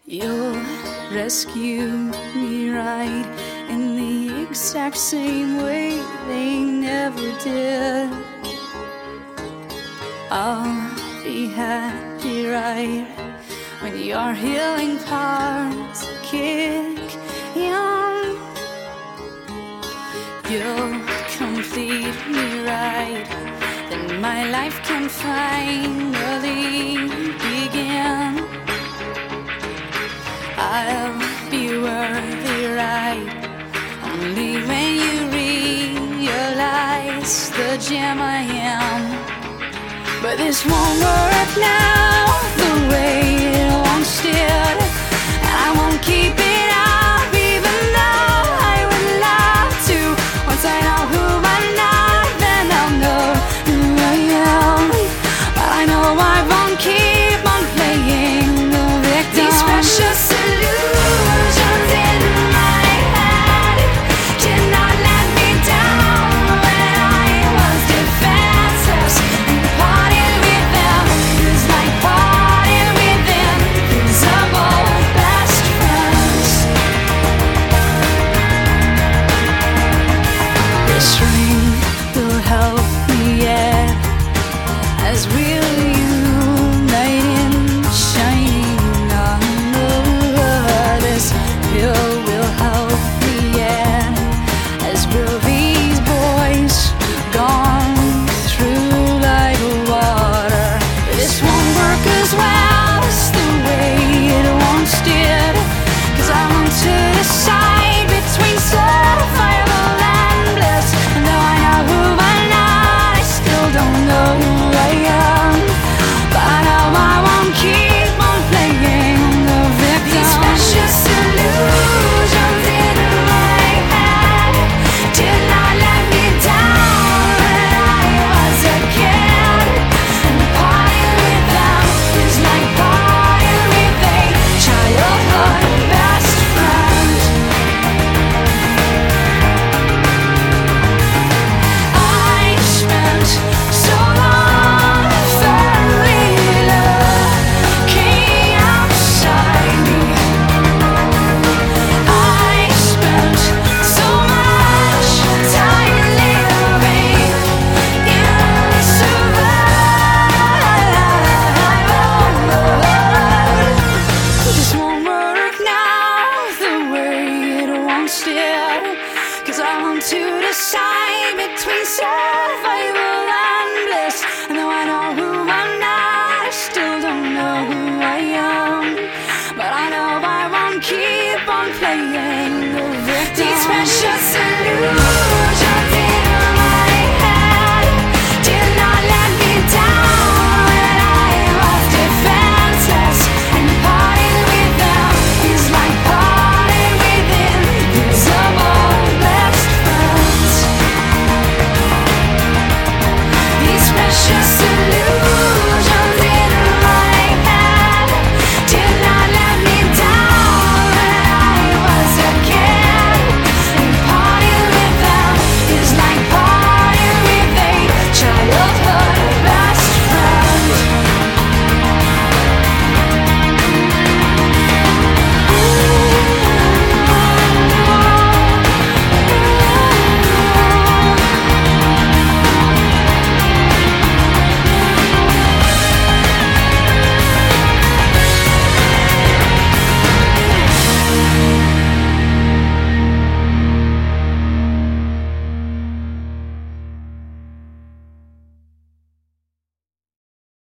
You'll rescue me right in the exact same way they never did. I'll be happy right when your healing parts kick in. You'll complete me right, then my life can finally begin. I'll be worthy right only when you realize the gem I am. But this won't work now the way it once did. I won't keep it up even though I would love to. Once I know who I'm not, then I'll know who I am. But I know I won't keep on playing the victim. These precious illusions in my head did not let me down when I was defenseless and parted with them. It's like parted with invisible best friends. This ring will help me, yeah, as we'll unite in shining armor. This pill will help me, yeah, as will these boys gone through like water. This won't work as well as the way it once did, 'cause I want to decide between survival and bliss. And though I know who I'm not, I still don't know who I am. But now I won't keep on playing the victim. These precious illusions in my head did not let me down when I was a kid. And parting with them is like parting with a childhood best friend. I spent so long thoroughly looking outside me. I spent so much time living in survival mode. This won't work now the way it once did, 'cause I want to decide between